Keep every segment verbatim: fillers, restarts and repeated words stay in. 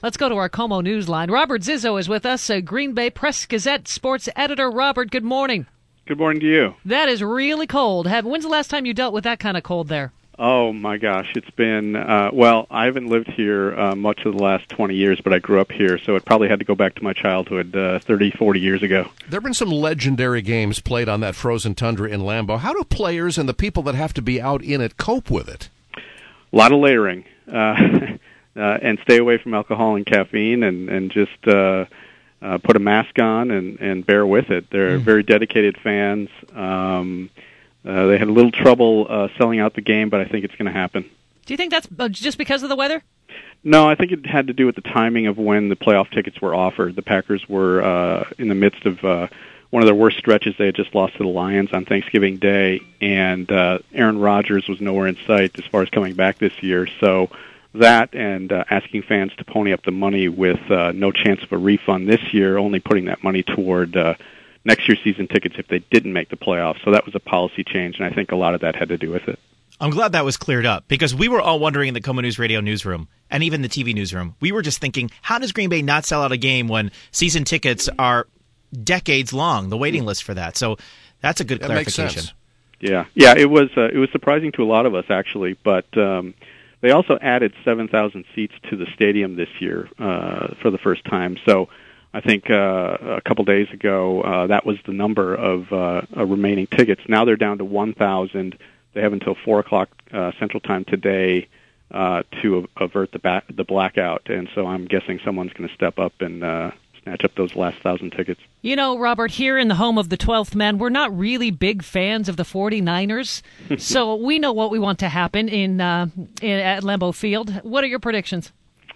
Let's go to our Como Newsline. Robert Zizzo is with us, a Green Bay Press-Gazette sports editor. Robert, good morning. Good morning to you. That is really cold. Have, when's the last time you dealt with that kind of cold there? Oh, my gosh. It's been, uh, well, I haven't lived here uh, much of the last twenty years, but I grew up here, so it probably had to go back to my childhood uh, thirty, forty years ago. There have been some legendary games played on that frozen tundra in Lambeau. How do players and the people that have to be out in it cope with it? A lot of layering, uh, uh, and stay away from alcohol and caffeine, and, and just uh, uh, put a mask on and, and bear with it. They're mm. very dedicated fans. Um Uh, they had a little trouble uh, selling out the game, but I think it's going to happen. Do you think that's just because of the weather? No, I think it had to do with the timing of when the playoff tickets were offered. The Packers were uh, in the midst of uh, one of their worst stretches. They had just lost to the Lions on Thanksgiving Day, and uh, Aaron Rodgers was nowhere in sight as far as coming back this year. So that and uh, asking fans to pony up the money with uh, no chance of a refund this year, only putting that money toward uh, next year's season tickets if they didn't make the playoffs. So that was a policy change, and I think a lot of that had to do with it. I'm glad that was cleared up, because we were all wondering in the Como News Radio newsroom, and even the T V newsroom, we were just thinking, how does Green Bay not sell out a game when season tickets are decades long, the waiting list for that? So that's a good that clarification. Makes sense. Yeah, yeah, it was uh, it was surprising to a lot of us, actually, but um, they also added seven thousand seats to the stadium this year uh, for the first time. So I think uh, a couple days ago, uh, that was the number of uh, uh, remaining tickets. Now they're down to one thousand. They have until four o'clock uh, Central Time today uh, to avert the, ba- the blackout. And so I'm guessing someone's going to step up and uh, snatch up those last thousand tickets. You know, Robert, here in the home of the twelfth man, we're not really big fans of the forty-niners. So we know what we want to happen in, uh, in at Lambeau Field. What are your predictions?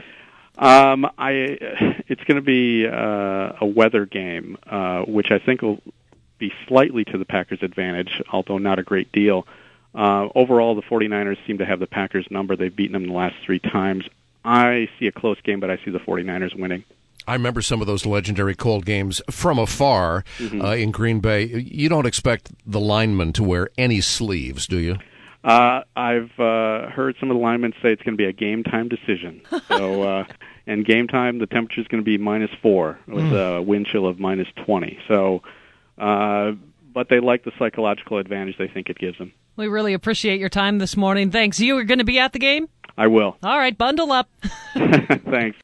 Um, I it's going to be uh, a weather game, uh, which I think will be slightly to the Packers' advantage, although not a great deal. Uh, overall, the forty-niners seem to have the Packers' number. They've beaten them the last three times. I see a close game, but I see the forty-niners winning. I remember some of those legendary cold games from afar mm-hmm. uh, in Green Bay. You don't expect the linemen to wear any sleeves, do you? Uh, I've uh, heard some of the linemen say it's going to be a game-time decision. So, uh, and game time, the temperature is going to be minus four with mm. a wind chill of minus twenty. So, uh, but they like the psychological advantage they think it gives them. We really appreciate your time this morning. Thanks. You are going to be at the game? I will. All right, bundle up. Thanks.